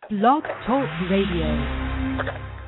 Blog Talk Radio.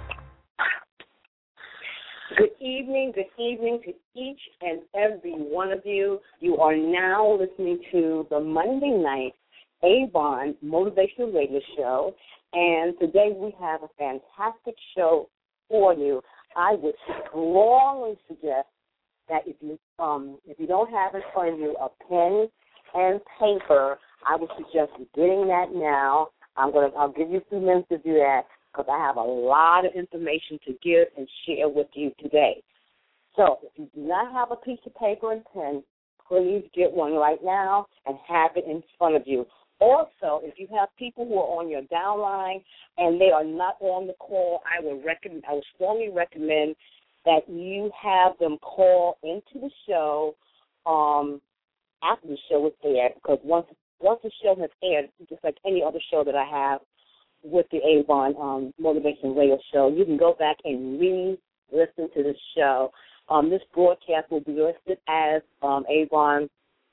Good evening to each and every one of you. You are now listening to the Monday night Avon Motivational Radio Show, and today we have a fantastic show for you. I would strongly suggest that if you don't have in front of you a pen and paper, I would suggest getting that now. I'll give you a few minutes to do that because I have a lot of information to give and share with you today. So if you do not have a piece of paper and pen, please get one right now and have it in front of you. Also, if you have people who are on your downline and they are not on the call, I would strongly recommend that you have them call into the show after the show is aired, because once the show has aired, just like any other show that I have with the Avon Motivation Radio Show, you can go back and re-listen to the show. This broadcast will be listed as Avon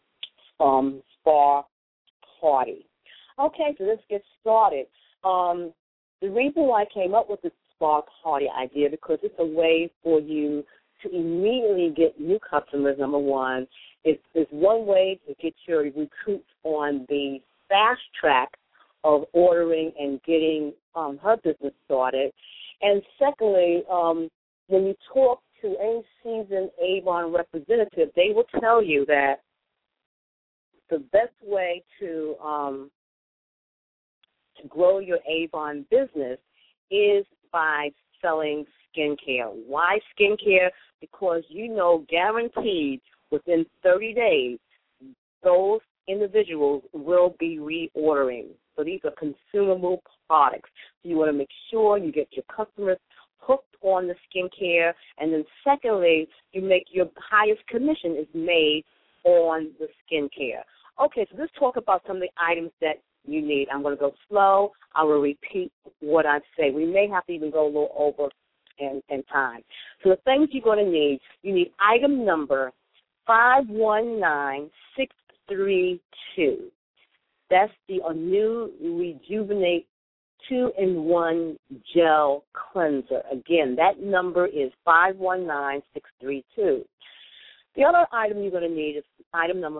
Spa Party. Okay, so let's get started. The reason why I came up with the Spa Party idea, because it's a way for you to immediately get new customers, number one. It's one way to get your recruits on the fast track of ordering and getting her business started. And secondly, when you talk to any seasoned Avon representative, they will tell you that the best way to grow your Avon business is by selling skincare. Why skincare? Because guaranteed within 30 days, those individuals will be reordering. So these are consumable products. So you want to make sure you get your customers hooked on the skincare. And then secondly, your highest commission is made on the skincare. Okay, so let's talk about some of the items that you need. I'm going to go slow. I will repeat what I say. We may have to even go a little over in time. So the things you're going to need, you need item number 519632. That's the new Rejuvenate 2-in-1 Gel Cleanser. Again, that number is 519632. The other item you're going to need is item number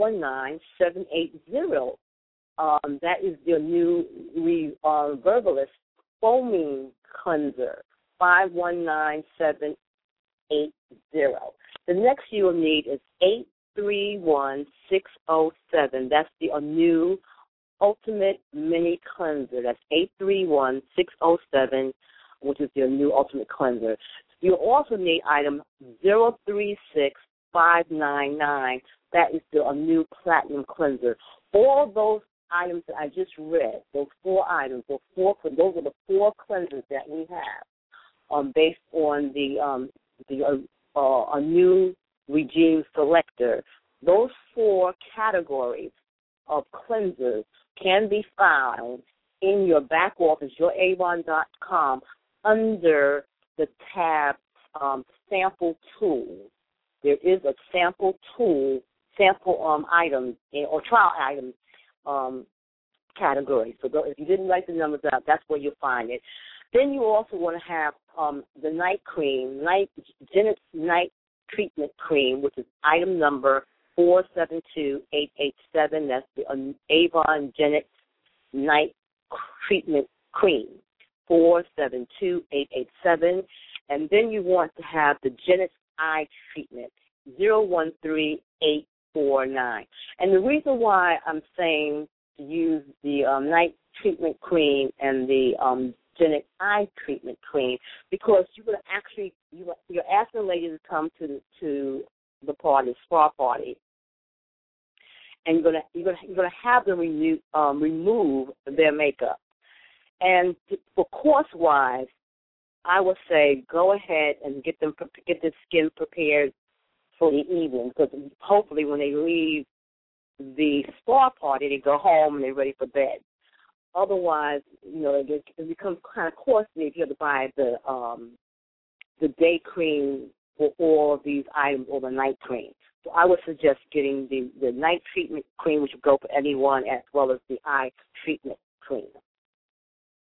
519780. That is the new Verbalist Foaming Cleanser, 519780. The next you will need is 831607. That's the new Ultimate Mini Cleanser. That's 831607, which is your new Ultimate Cleanser. You also need item 036599. That is the new Platinum Cleanser. All those items that I just read, those four items, those are the four cleansers that we have based on a new regime selector. Those four categories of cleansers can be found in your back office, youravon.com, under the tab Sample Tools. There is a sample items or trial items category. So if you didn't write the numbers out, that's where you'll find it. Then you also want to have the night cream, Genix Night Treatment Cream, which is item number 472887. That's the Avon Genix Night Treatment Cream, 472887. And then you want to have the Genix Eye Treatment, 013849. And the reason why I'm saying to use the Night Treatment Cream and the Genix Eye Treatment Cream, because you're asking the lady to come to the party, spa party, and you're gonna have them remove their makeup. And for course-wise, I would say go ahead and get their skin prepared for the evening, because hopefully when they leave the spa party, they go home and they're ready for bed. Otherwise, it becomes kind of costly if you have to buy the day cream for all of these items or the night cream. So I would suggest getting the night treatment cream, which would go for anyone, as well as the eye treatment cream.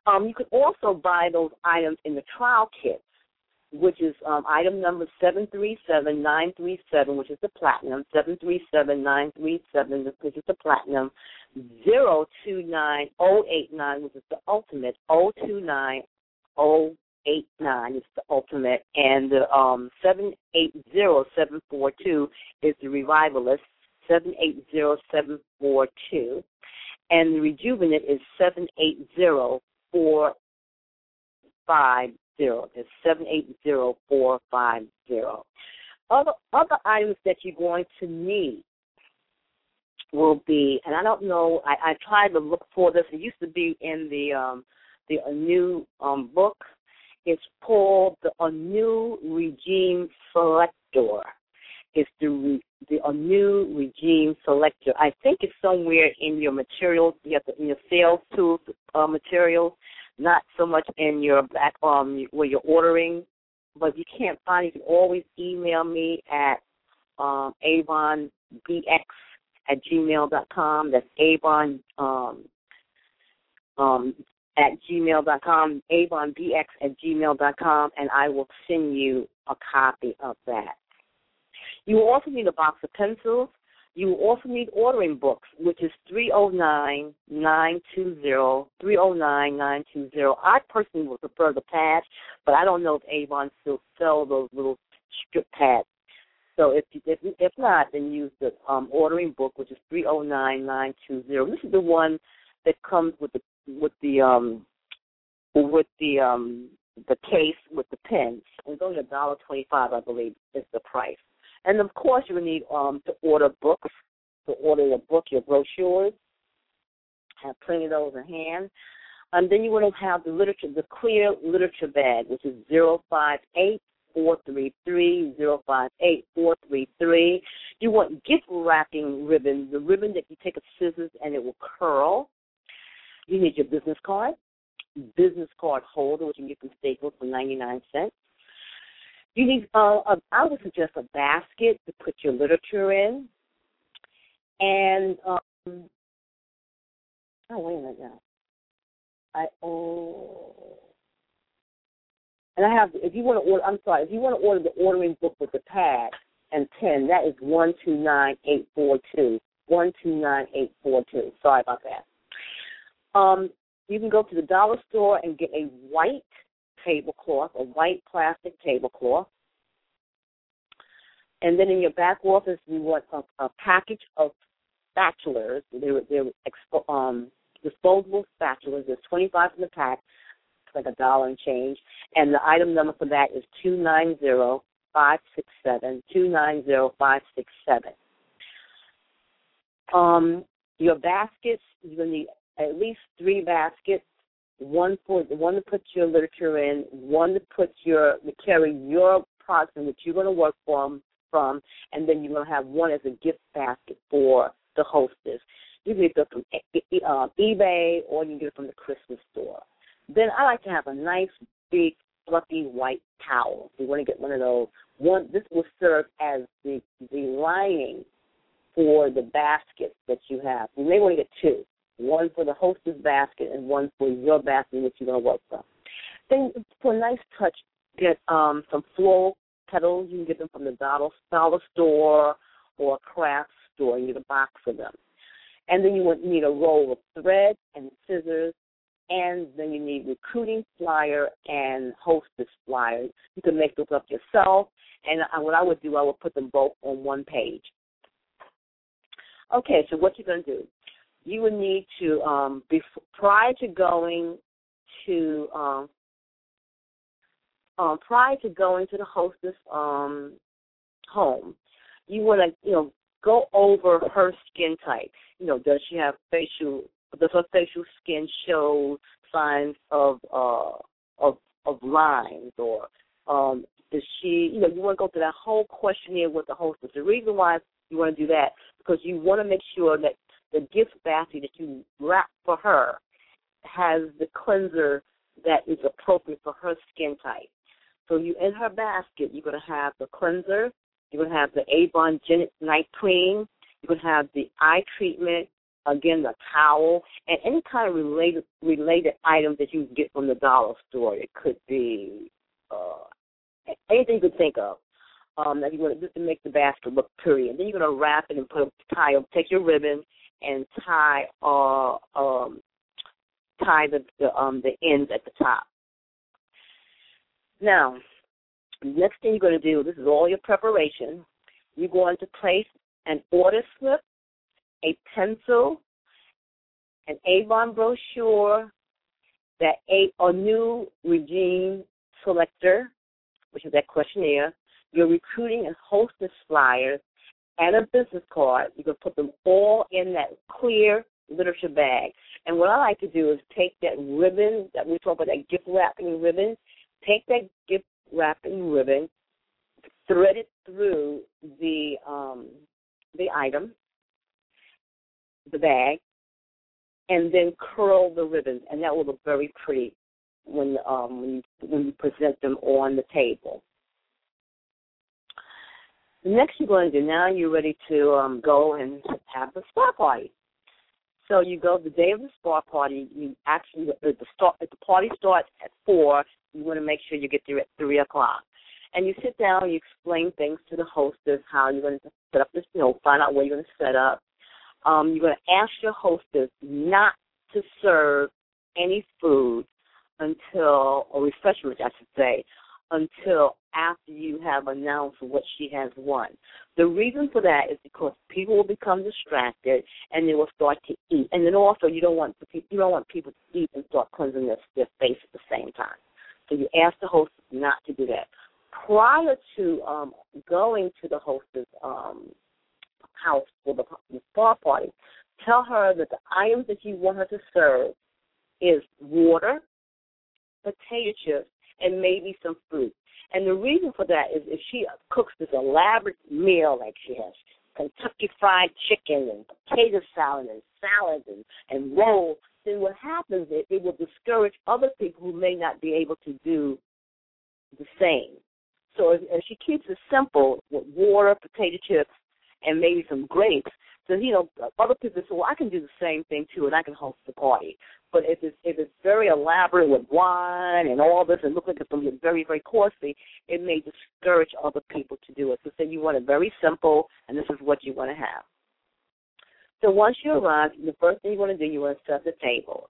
You could also buy those items in the trial kits, which is item number 737937, which is the platinum, 737937, which is the platinum, 029089, which is the ultimate, 029089 is the ultimate, and the 780742 is the revivalist, 780742, and the rejuvenate is 780450. It's 780450. Other items that you're going to need will be, and I don't know, I tried to look for this. It used to be in the new book. It's called the Anu Regime Selector. It's the Anu Regime Selector. I think it's somewhere in your materials, in your sales tools materials. Not so much in your back where you're ordering, but if you can't find it, you can always email me at avonbx@gmail.com. That's avon at gmail.com, avonbx@gmail.com, and I will send you a copy of that. You will also need a box of pencils. You will also need ordering books, which is 309-920, 309-920. I personally would prefer the pads, but I don't know if Avon still sells those little strip pads. So if not, then use the ordering book, which is 309-920. This is the one that comes with the case with the pens. It's only $1.25, I believe, is the price. And, of course, you will need to order books, your brochures. Have plenty of those in hand. And then you want to have the clear literature bag, which is 058-433-058-433. You want gift wrapping ribbon, the ribbon that you take a scissors and it will curl. You need your business card holder, which you can get from Staples for 99 cents. You need, I would suggest a basket to put your literature in. And, wait a minute now. And I have, if you want to order the ordering book with the pad and pen, that is 129842. 129842. Sorry about that. You can go to the dollar store and get a white tablecloth, a white plastic tablecloth. And then in your back office, you want a package of spatulas. They're disposable spatulas. There's 25 in the pack. It's like $1 and change. And the item number for that is 290567. 290567. Your baskets, you're going to need at least 3 baskets. One to put your literature in, one to carry your products in which you're going to work from, and then you're going to have one as a gift basket for the hostess. You can get it from eBay or you can get it from the Christmas store. Then I like to have a nice, big, fluffy white towel. So you want to get one of those. This will serve as the lining for the basket that you have. You may want to get 2. One for the hostess basket and one for your basket that you're going to work from. Then for a nice touch, get some floral petals. You can get them from the dollar store or a craft store. You get a box of them. And then you need a roll of thread and scissors, and then you need recruiting flyer and hostess flyers. You can make those up yourself, and what I would do, I would put them both on one page. Okay, so what you're going to do. You would need to, prior to going to the hostess home, you want to, go over her skin type. Does she have does her facial skin show signs of lines, or does she, you want to go through that whole questionnaire with the hostess. The reason why you want to do that, because you want to make sure that the gift basket that you wrap for her has the cleanser that is appropriate for her skin type. So in her basket, you're going to have the cleanser, you're going to have the Avon Night Cream, you're going to have the eye treatment, again, the towel, and any kind of related items that you get from the dollar store. It could be anything you could think of. That you want just to make the basket look pretty. And then you're going to wrap it and take your ribbon and tie the ends at the top. Now, the next thing you're going to do, this is all your preparation. You're going to place an order slip, a pencil, an Avon brochure, a new regime selector, which is that questionnaire, your recruiting and hostess flyers, and a business card. You can put them all in that clear literature bag. And what I like to do is take that ribbon that we talk about, that gift wrapping ribbon, take that gift wrapping ribbon, thread it through the item, the bag, and then curl the ribbons, and that will look very pretty when you present them on the table. The next you're going to do, now you're ready to go and have the spa party. So you go the day of the spa party. You actually, if the party starts at 4, you want to make sure you get there at 3 o'clock. And you sit down, you explain things to the hostess, how you're going to set up this, find out where you're going to set up. You're going to ask your hostess not to serve any food or refreshments, I should say, until after you have announced what she has won. The reason for that is because people will become distracted and they will start to eat. And then also you don't want people to eat and start cleansing their face at the same time. So you ask the hostess not to do that. Prior to going to the hostess house for the spa party, tell her that the items that you want her to serve is water, potato chips, and maybe some fruit. And the reason for that is if she cooks this elaborate meal like she has, Kentucky Fried Chicken and potato salad and rolls, then what happens is it will discourage other people who may not be able to do the same. So if she keeps it simple with water, potato chips, and maybe some grapes, then, other people say, well, I can do the same thing, too, and I can host the party. But if it's very elaborate with wine and all this and look like it's going to be very, very costly, it may discourage other people to do it. So say you want it very simple, and this is what you want to have. So once you arrive, the first thing you want to do, you want to set the table.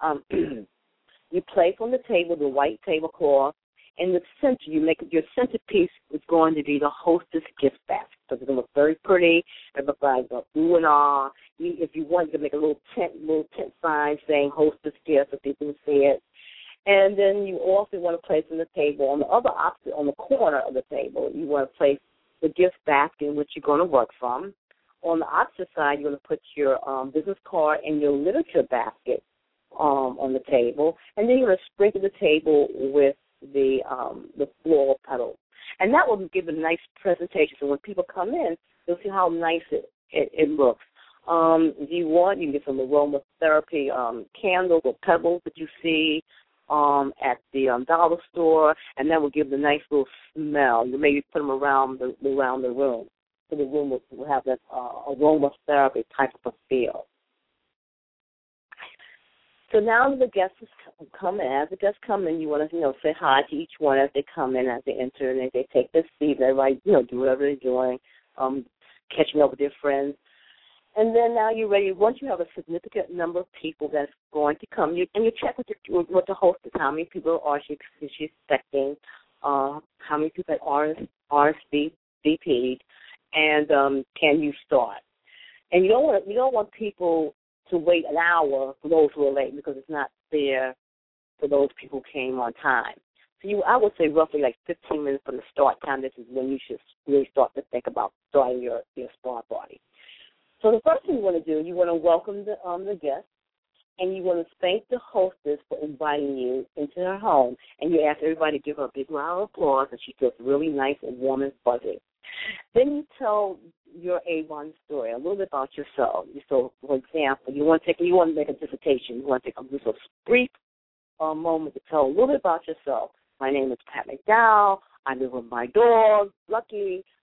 You place on the table the white tablecloth. In the center, you make your centerpiece is going to be the hostess gift basket. So it's going to look very pretty. It looks like ooh and ah. If you want, you can make a little tent sign saying hostess gift so people can see it. And then you also want to place on the table, on the other opposite, on the corner of the table, you want to place the gift basket in which you're going to work from. On the opposite side, you're going to put your business card and your literature basket on the table. And then you're going to sprinkle the table with the floral petals. And that will give a nice presentation. So when people come in, they'll see how nice it looks. If you want, you can get some aromatherapy candles or pebbles that you see at the dollar store, and that will give the nice little smell. You maybe put them around the room, so the room will have that aromatherapy type of a feel. So now the guests come in. As the guests come in, you want to, say hi to each one as they come in, as they enter, and as they take their seat. Everybody, do whatever they're doing, catching up with their friends. And then now you're ready. Once you have a significant number of people that's going to come, you check with the hostess. How many people is she expecting? How many people have RSVP'd? And can you start? And you don't want people to wait an hour for those who are late, because it's not fair for those people who came on time. So I would say roughly like 15 minutes from the start time. This is when you should really start to think about starting your spa party. So the first thing you want to do, you want to welcome the guests, and you want to thank the hostess for inviting you into her home. And you ask everybody to give her a big round of applause, and she feels really nice and warm and fuzzy. Then you tell your Avon story, a little bit about yourself. So, for example, you want to make a dissertation. You want to take a brief moment to tell a little bit about yourself. My name is Pat McDowell. I live with my dog, Lucky.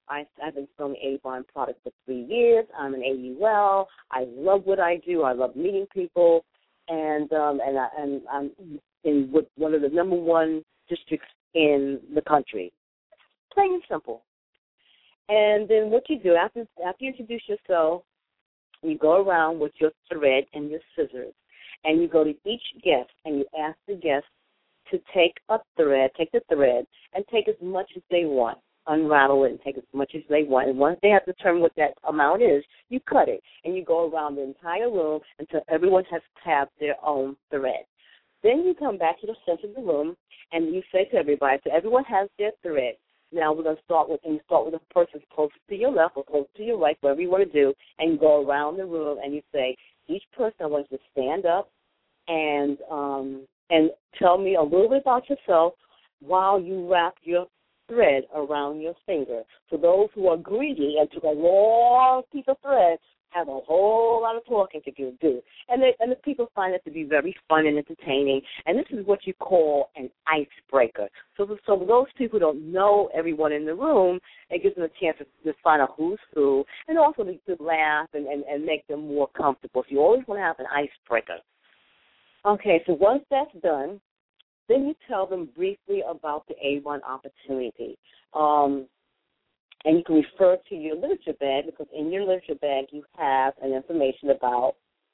I've been selling Avon products for 3 years. I'm an AUL. I love what I do. I love meeting people, and I'm in one of the number one districts in the country. Plain and simple. And then what you do after you introduce yourself, you go around with your thread and your scissors, and you go to each guest and you ask the guest to take the thread, and take as much as they want. Unravel it and take as much as they want. And once they have determined what that amount is, you cut it, and you go around the entire room until everyone has to have their own thread. Then you come back to the center of the room, and you say to everybody, so everyone has their thread. Now we're going to start with the person close to your left or close to your right, whatever you want to do, and you go around the room and you say, each person, I want you to stand up and tell me a little bit about yourself while you wrap your thread around your finger. So those who are greedy and took a long piece of thread have a whole lot of talking to do. And the people find it to be very fun and entertaining. And this is what you call an icebreaker. So those people who don't know everyone in the room, it gives them a chance to find out who's who, and also to laugh and make them more comfortable. So you always want to have an icebreaker. Okay, so once that's done, then you tell them briefly about the Avon opportunity. And you can refer to your literature bag, because in your literature bag you have an information about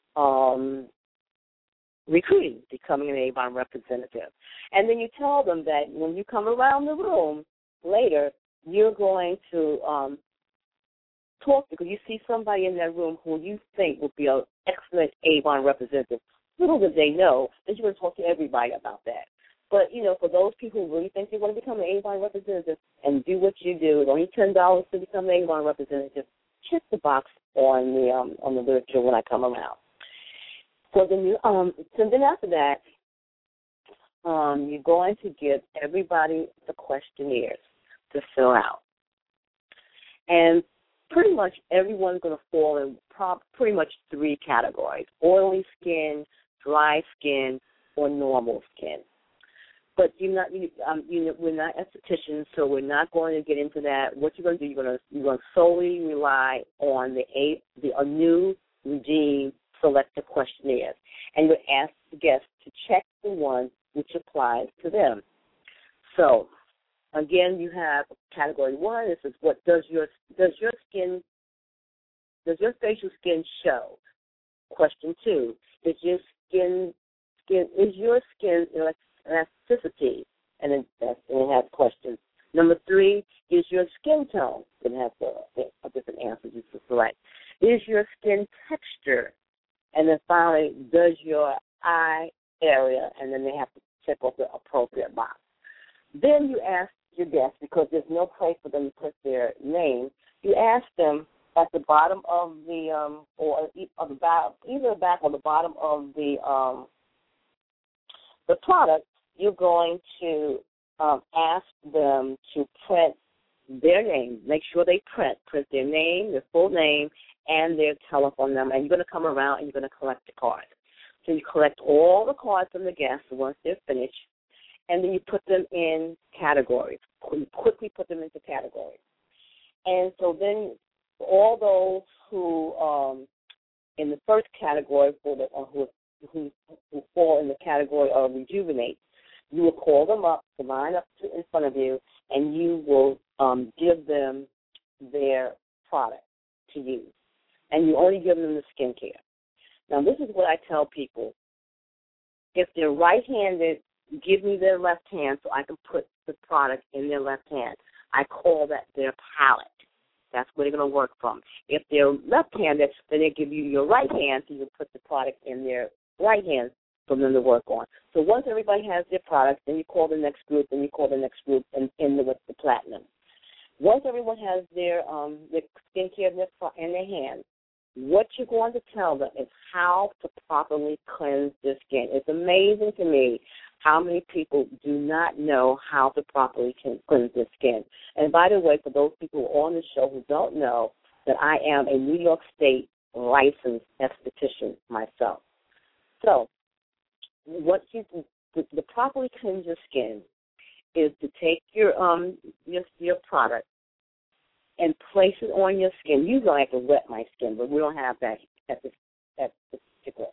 recruiting, becoming an Avon representative. And then you tell them that when you come around the room later, you're going to talk, because you see somebody in that room who you think would be an excellent Avon representative. Little did they know that you're going to talk to everybody about that. But, for those people who really think they want to become an Avon representative and do what you do, it's only $10 to become an Avon representative. Check the box on the literature when I come around. So then after that, you're going to give everybody the questionnaires to fill out. And pretty much everyone's going to fall in pretty much 3 categories: oily skin, dry skin, or normal skin. But we're not estheticians, so we're not going to get into that. What you're going to do, you're going to solely rely on a new regime selective questionnaires, and you ask the guests to check the one which applies to them. So, again, you have category 1. This is what does your facial skin show? Question 2: is your skin elasticity? And it has questions. Number 3: is your skin tone? It has a different answers you can select. Is your skin texture? And then finally, does your eye area? And then they have to check off the appropriate box. Then you ask your guests, because there's no place for them to put their name, you ask them at the bottom of the either the back or the bottom of the product, you're going to ask them to print their name. Make sure they print their name, their full name, and their telephone number. And you're going to come around and you're going to collect the cards. So you collect all the cards from the guests once they're finished, and then you put them in categories. You quickly put them into categories. And so then all those who in the first category who fall in the category of rejuvenate, you will call them up to line up in front of you, and you will give them their product to use. And you only give them the skincare. Now, this is what I tell people. If they're right-handed, give me their left hand so I can put the product in their left hand. I call that their palette. That's where they're going to work from. If they're left-handed, then they give you your right hand so you can put the product in their right hand for them to work on. So once everybody has their products, then you call the next group, and you call the next group and end with the platinum. Once everyone has their skincare in their hands, what you're going to tell them is how to properly cleanse their skin. It's amazing to me how many people do not know how to properly cleanse their skin. And by the way, for those people on the show who don't know, that I am a New York State licensed esthetician myself. So to properly cleanse your skin is to take your product and place it on your skin. Usually I have to wet my skin, but we don't have that at this particular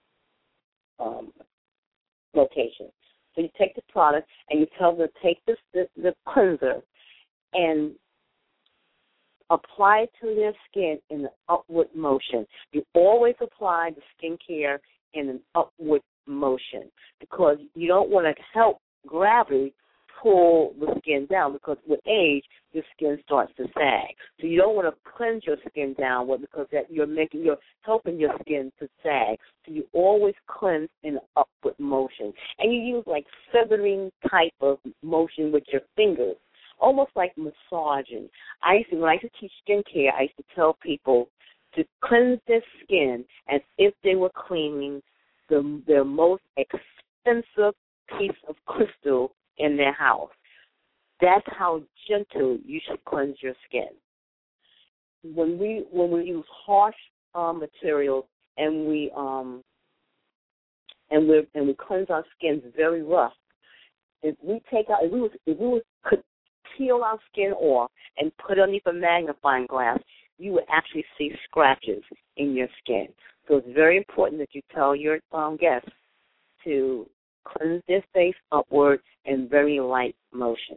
location. So you take the product and you tell them to take the cleanser and apply it to their skin in an upward motion. You always apply the skincare in an upward motion because you don't want to help gravity pull the skin down because with age, your skin starts to sag. So you don't want to cleanse your skin downward because you're helping your skin to sag. So you always cleanse in an upward motion. And you use like feathering type of motion with your fingers, almost like massaging. When I used to teach skincare, I used to tell people to cleanse their skin as if they were cleaning their most expensive piece of crystal in their house. That's how gentle you should cleanse your skin. When we use harsh materials and we cleanse our skins very rough, if we could peel our skin off and put it underneath a magnifying glass, you would actually see scratches in your skin. So it's very important that you tell your guests to cleanse their face upward in very light motion.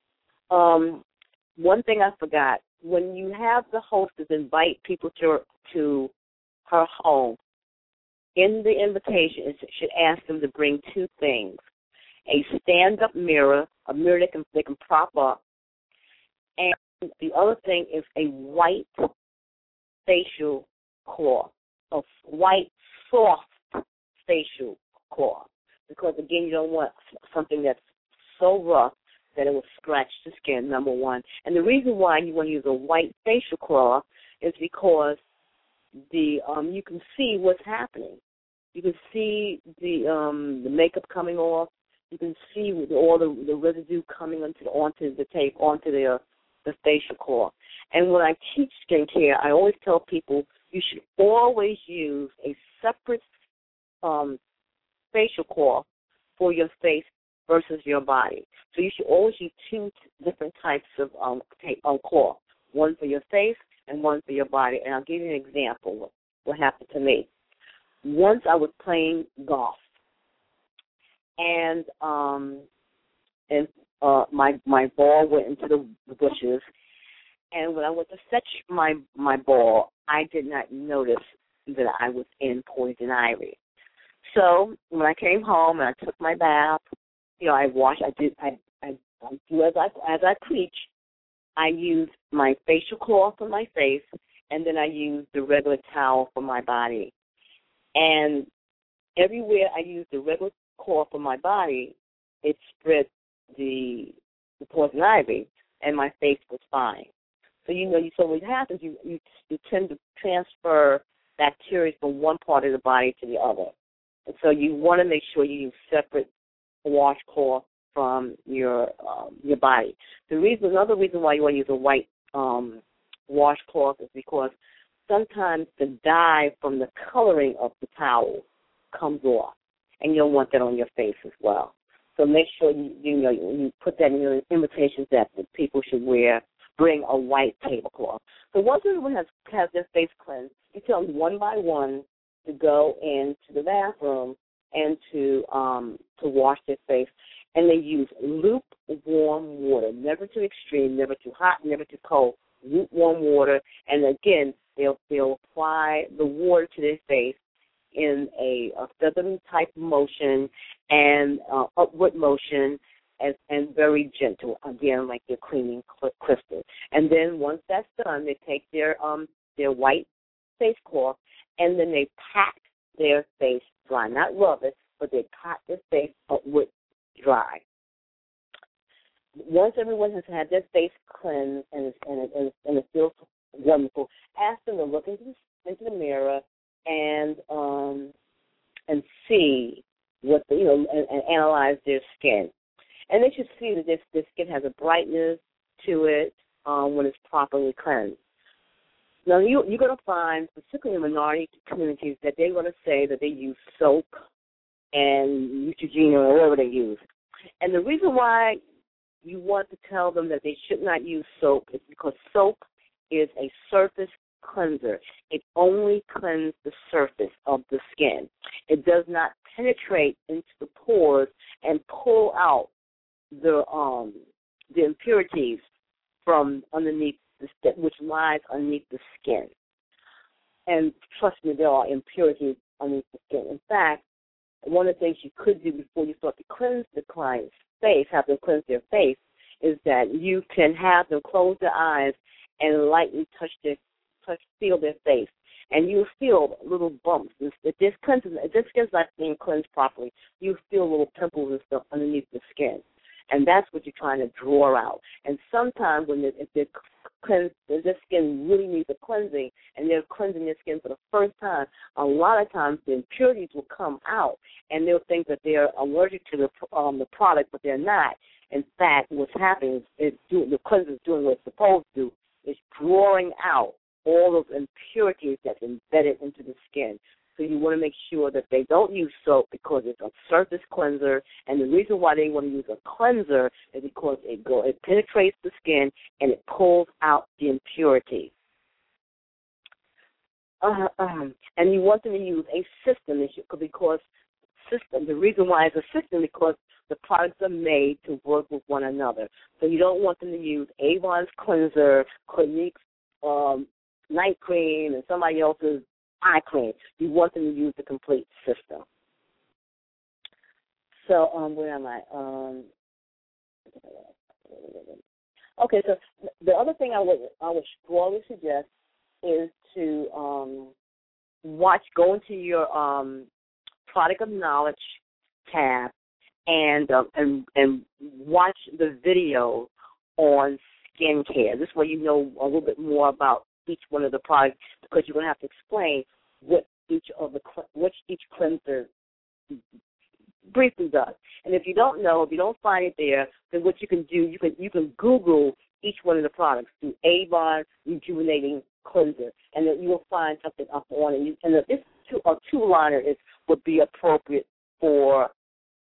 One thing I forgot, when you have the hostess invite people to her home, in the invitation, it should ask them to bring two things: a stand-up mirror, a mirror they can prop up, and the other thing is a white facial cloth, a white soft facial cloth. Because, again, you don't want something that's so rough that it will scratch the skin, number one. And the reason why you want to use a white facial cloth is because you can see what's happening. You can see the makeup coming off. You can see all the residue coming onto the tape, onto the facial cloth. And when I teach skincare, I always tell people you should always use a separate facial cloth for your face versus your body. So you should always use two different types of cloth, one for your face and one for your body. And I'll give you an example of what happened to me. Once I was playing golf, and my ball went into the bushes, and when I went to fetch my ball, I did not notice that I was in poison ivy. So when I came home and I took my bath, I washed. I do as I preach. I use my facial cloth for my face, and then I use the regular towel for my body. And everywhere I use the regular cloth for my body, it spread the poison ivy, and my face was fine. So so what happens, you tend to transfer bacteria from one part of the body to the other. And so you want to make sure you use separate washcloth from your body. Another reason why you want to use a white washcloth is because sometimes the dye from the coloring of the towel comes off, and you don't want that on your face as well. So make sure you put that in your invitations that the people should bring a white tablecloth. So once everyone has their face cleansed, you tell them one by one to go into the bathroom and to wash their face, and they use lukewarm water, never too extreme, never too hot, never too cold. Lukewarm water, and again they'll apply the water to their face in a feathering type motion and upward motion, and very gentle, again like they're cleaning crystal. And then once that's done, they take their white face cloth and then they pat their face dry, not rub it, but they pat their face upward dry. Once everyone has had their face cleansed and it feels wonderful, ask them to look into the mirror and see what and analyze their skin. And they should see that this skin has a brightness to it when it's properly cleansed. Now, you're going to find, particularly in minority communities, that they're going to say that they use soap and Neutrogena or whatever they use. And the reason why you want to tell them that they should not use soap is because soap is a surface cleanser. It only cleanses the surface of the skin. It does not penetrate into the pores and pull out the impurities from underneath the skin, which lies underneath the skin. And trust me, there are impurities underneath the skin. In fact, one of the things you could do before you start to cleanse the client's face, have them cleanse their face, is that you can have them close their eyes and lightly feel their face. And you'll feel little bumps. If this skin's not being cleansed properly, you'll feel little pimples and stuff underneath the skin. And that's what you're trying to draw out. And sometimes if their skin really needs a cleansing and they're cleansing their skin for the first time, a lot of times the impurities will come out and they'll think that they're allergic to the product, but they're not. In fact, what's happening is the cleanser is doing what it's supposed to do. It's drawing out all those impurities that's embedded into the skin. So you want to make sure that they don't use soap because it's a surface cleanser. And the reason why they want to use a cleanser is because it penetrates the skin and it pulls out the impurities. And you want them to use a system because the reason why it's a system because the products are made to work with one another. So you don't want them to use Avon's cleanser, Clinique's night cream, and somebody else's eye cream. You want them to use the complete system. So where am I? Okay, so the other thing I would strongly suggest is to go into your product of knowledge tab and watch the video on skincare. This way you know a little bit more about each one of the products because you're going to have to explain what each cleanser briefly does. And if you don't know, if you don't find it there, then what you can do, you can Google each one of the products through Avon Rejuvenating Cleanser, and then you will find something up on it. And this two-liner would be appropriate for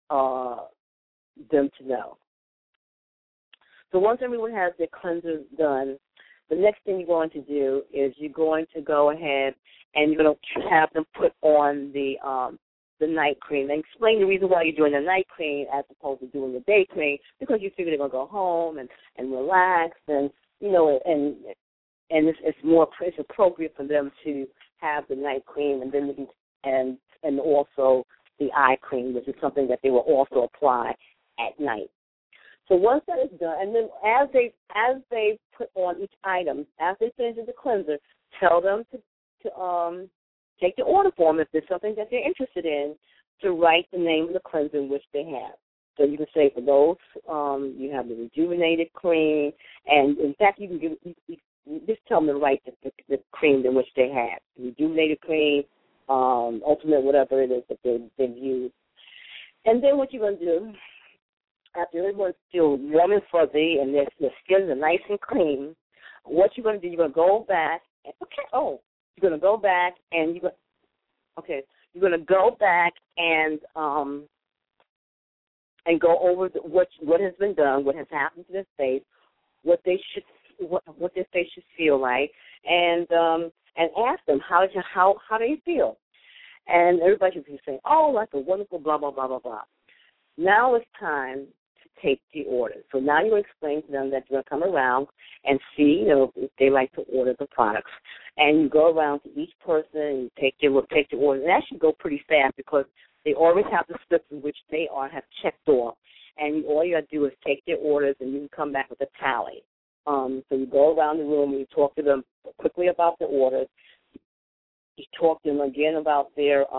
them to know. So once everyone has their cleanser done, the next thing you're going to do is you're going to go ahead and you're going to have them put on the night cream and explain the reason why you're doing the night cream as opposed to doing the day cream, because you figure they're going to go home and relax and, you know, and it's appropriate for them to have the night cream and then and also the eye cream, which is something that they will also apply at night. So once that is done, and then as they put on each item, as they finish the cleanser, tell them to take the order form if there's something that they're interested in, to write the name of the cleanser in which they have. So you can say for those, you have the rejuvenated cream, and in fact you can just tell them to write the cream in which they have. The rejuvenated cream, ultimate, whatever it is that they've used. And then what you're going to do, after everyone's still warm and fuzzy and their skins are nice and clean, what you're going to do, you're going to go back. You're going to go back and you're going to go back and go over what has been done, what has happened to their face, what their face should feel like, and ask them how do you feel, and everybody should be saying, oh, that's a wonderful blah blah blah blah blah. Now it's time to take the order. So now you explain to them that you're going to come around and see, if they like to order the products. And you go around to each person and take your order. And that should go pretty fast because they always have the slips in which they have checked off. And all you have to do is take their orders and you can come back with a tally. So you go around the room and you talk to them quickly about the orders. You talk to them again about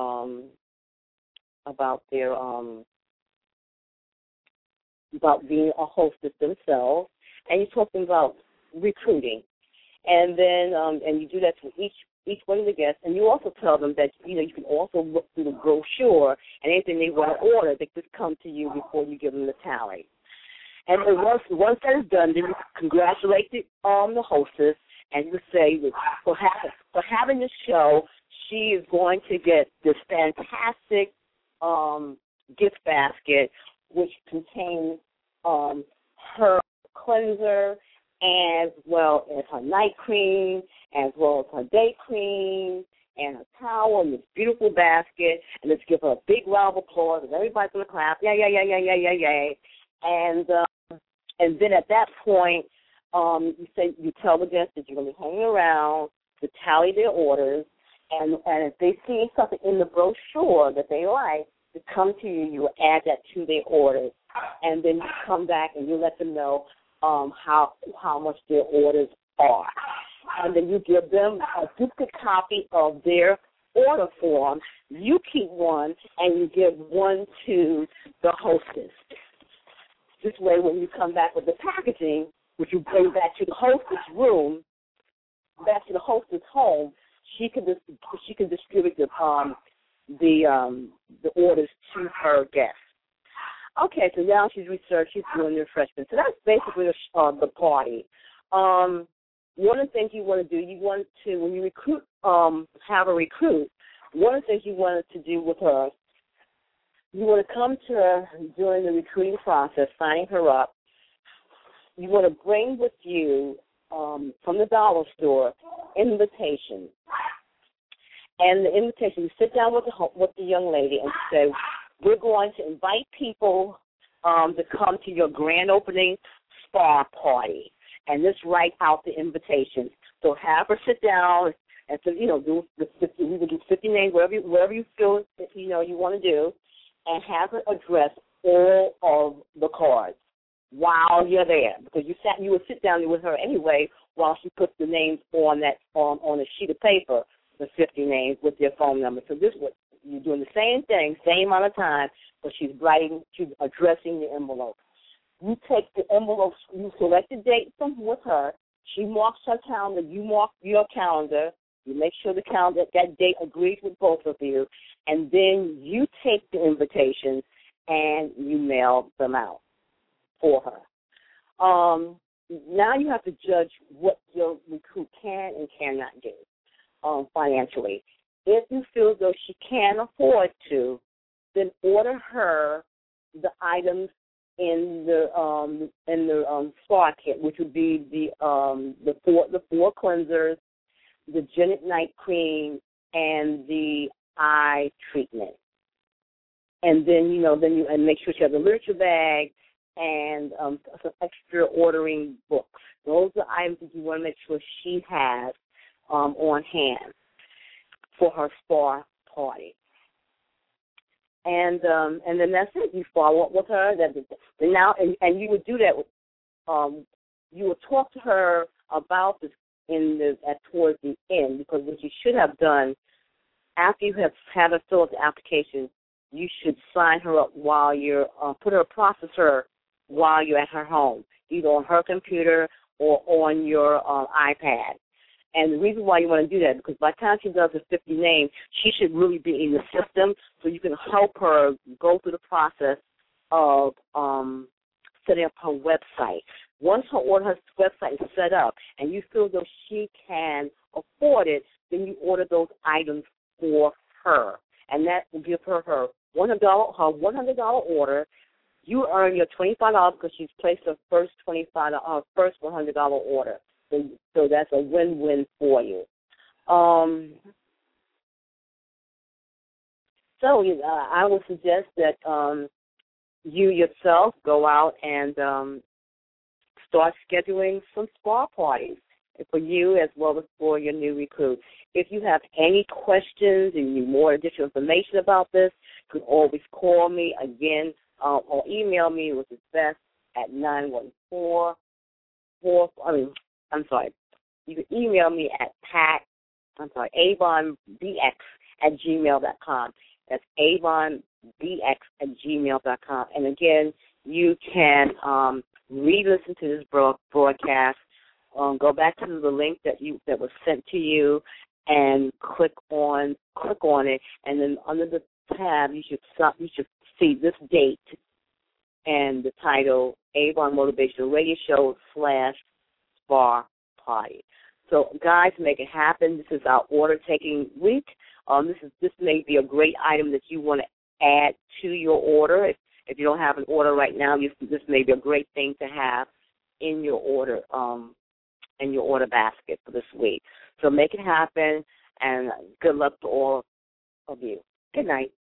being a hostess themselves, and you talk to them about recruiting, and then and you do that for each one of the guests, and you also tell them that you can also look through the brochure and anything they want to order, they could come to you before you give them the tally. And then once that is done, then you congratulate the hostess, and you say for having this show, she is going to get this fantastic gift basket, which contains her cleanser as well as her night cream, as well as her day cream, and her towel, and this beautiful basket, and let's give her a big round of applause, and everybody's going to clap, yay. And then at that point, you tell the guests that you're going to be hanging around to tally their orders, and if they see something in the brochure that they like, to come to you, you will add that to their orders, and then you come back and you let them know how much their orders are. And then you give them a duplicate copy of their order form. You keep one, and you give one to the hostess. This way, when you come back with the packaging, which you bring back to the hostess room, back to the hostess home, she can distribute the orders to her guests. Okay, so now she's researched, she's doing the refreshments. So that's basically the party. One of the things you want to do, when you recruit, have a recruit, one of the things you want to do with her, you want to come to her during the recruiting process, signing her up. You want to bring with you, from the dollar store, invitations. And the invitation, you sit down with the young lady and say, we're going to invite people to come to your grand opening spa party. And just write out the invitations. So have her sit down and so, do the 50, we will do 50 names, wherever you feel that, you want to do, and have her address all of the cards while you're there. Because you would sit down with her anyway while she puts the names on a sheet of paper, the 50 names with their phone number. So you're doing the same thing, same amount of time, but she's addressing the envelope. You take the envelopes, you select the date with her. She marks her calendar, you mark your calendar. You make sure that date agrees with both of you. And then you take the invitations and you mail them out for her. Now you have to judge what your recruit can and cannot do financially. If you feel though she can afford to, then order her the items in the spa kit, which would be the four cleansers, the Janet night cream, and the eye treatment. And then and make sure she has a literature bag and some extra ordering books. Those are items that you want to make sure she has on hand for her spa party. And then that's it. You follow up with her. And you would do that. You would talk to her about this towards the end, because what you should have done after you have had her fill out the application, you should sign her up while you're process her while you're at her home, either on her computer or on your iPad. And the reason why you want to do that, because by the time she does the 50 names, she should really be in the system, so you can help her go through the process of setting up her website. Once her website is set up and you feel though she can afford it, then you order those items for her. And that will give her $100 order. You earn your $25 because she's placed her first $100 order. So that's a win-win for you. I would suggest that you yourself go out and start scheduling some spa parties for you as well as for your new recruit. If you have any questions and you need more additional information about this, you can always call me again or email me, which is best at 914. You can email me at avonbx@gmail.com. That's avonbx@gmail.com. And again, you can re-listen to this broadcast. Go back to the link that was sent to you and click on it, and then under the tab you should see this date and the title Avon Motivational Radio Show /Spa Party. So guys, make it happen. This is our order taking week. This may be a great item that you want to add to your order. If you don't have an order right now, this may be a great thing to have in your order basket for this week. So make it happen, and good luck to all of you. Good night.